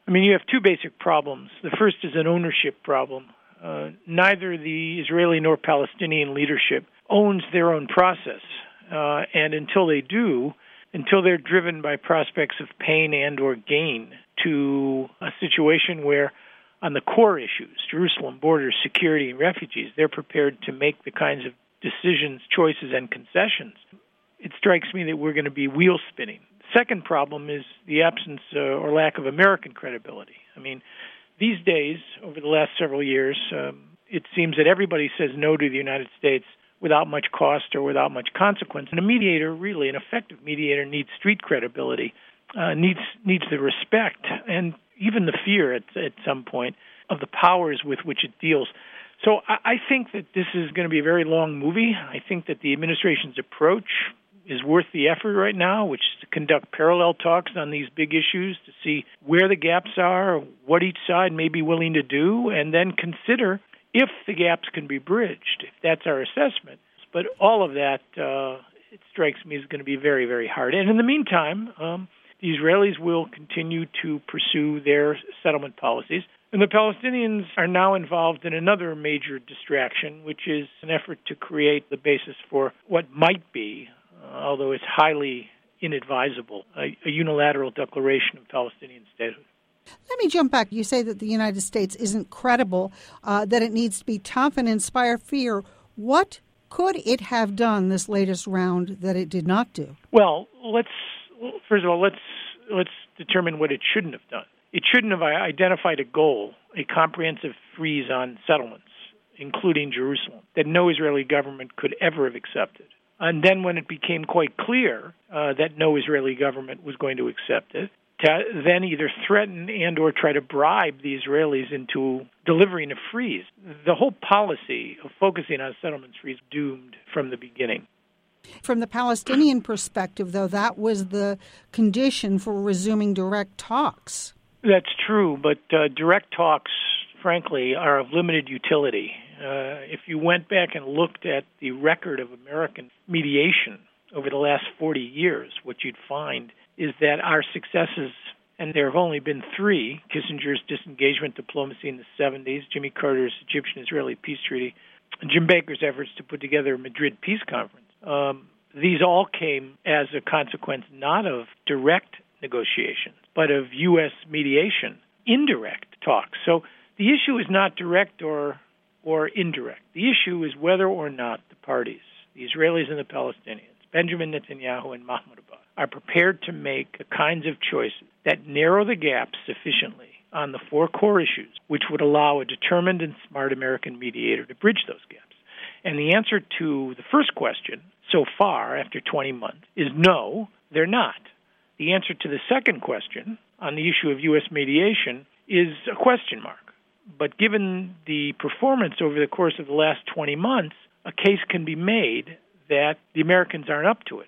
I mean, you have two basic problems. The first is an ownership problem. Neither the Israeli nor Palestinian leadership owns their own process. And until they do, until they're driven by prospects of pain and or gain to a situation where on the core issues, Jerusalem, borders, security, and refugees, they're prepared to make the kinds of decisions, choices, and concessions, it strikes me that we're going to be wheel spinning. Second problem is the absence or lack of American credibility. I mean, these days, over the last several years, it seems that everybody says no to the United States without much cost or without much consequence. And a mediator, really, an effective mediator, needs street credibility, needs the respect and even the fear at some point of the powers with which it deals. So I think that this is going to be a very long movie. I think that the administration's approach is worth the effort right now, which is to conduct parallel talks on these big issues to see where the gaps are, what each side may be willing to do, and then consider if the gaps can be bridged, if that's our assessment. But all of that, it strikes me, is going to be very, very hard. And in the meantime, the Israelis will continue to pursue their settlement policies. And the Palestinians are now involved in another major distraction, which is an effort to create the basis for what might be, although it's highly inadvisable, a unilateral declaration of Palestinian statehood. Let me jump back. You say that the United States isn't credible, that it needs to be tough and inspire fear. What could it have done this latest round that it did not do? Well, first of all, let's determine what it shouldn't have done. It shouldn't have identified a goal, a comprehensive freeze on settlements, including Jerusalem, that no Israeli government could ever have accepted. And then when it became quite clear that no Israeli government was going to accept it, to then either threaten and or try to bribe the Israelis into delivering a freeze. The whole policy of focusing on settlements freeze doomed from the beginning. From the Palestinian perspective, though, that was the condition for resuming direct talks. That's true, but direct talks, frankly, are of limited utility. If you went back and looked at the record of American mediation over the last 40 years, what you'd find is that our successes, and there have only been three, Kissinger's disengagement diplomacy in the 70s, Jimmy Carter's Egyptian-Israeli peace treaty, and Jim Baker's efforts to put together a Madrid peace conference. These all came as a consequence not of direct negotiations, but of U.S. mediation, indirect talks. So the issue is not direct or indirect. The issue is whether or not the parties, the Israelis and the Palestinians, Benjamin Netanyahu and Mahmoud Abbas, are prepared to make the kinds of choices that narrow the gaps sufficiently on the four core issues, which would allow a determined and smart American mediator to bridge those gaps. And the answer to the first question so far, after 20 months, is no, they're not. The answer to the second question on the issue of U.S. mediation is a question mark. But given the performance over the course of the last 20 months, a case can be made that the Americans aren't up to it.